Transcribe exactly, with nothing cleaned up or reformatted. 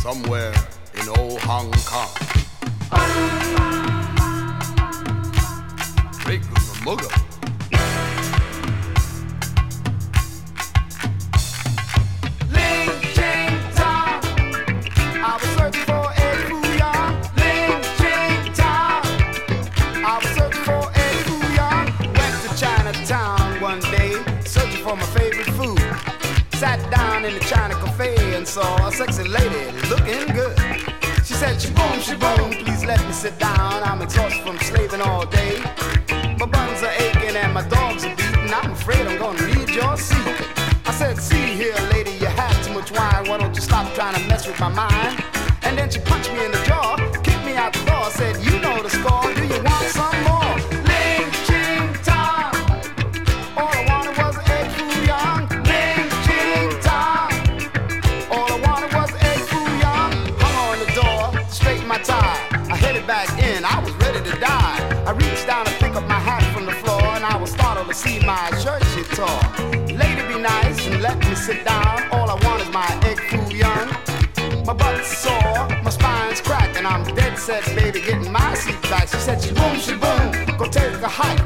somewhere in old Hong Kong. Big mugger. Ling Ching Tong, I was searching for a Fuyang. Ling Ching Tong, I was searching for a Fuyang. Went to Chinatown one day, searching for my favorite food. Sat down in the China cafe and saw a sexy lady looking good. She said, shaboom, shaboom, please let me sit down. I'm exhausted from slaving all day. My buns are aching and my dogs are beating. I'm afraid I'm gonna need your seat. I said, see here, lady, you had too much wine. Why don't you stop trying to mess with my mind? And then she punched me in the jaw, kicked me out the door, said, you know the score, do you want some more? Ling Ching Tong, all I wanted was a Fuyang. Ling Ching Tong, all I wanted was a Fuyang. Hung on the door, straightened my tie. I headed back in, I was ready to die. I reached down to pick up my hat from the floor, and I was startled to see my shirt she tore. Lady, be nice and let me sit down. All I want is my egg Fuyang. My butt's sore, my spine's cracked, and I'm dead set, baby, getting my seat back. She said, shaboom, shaboom, go take a hike.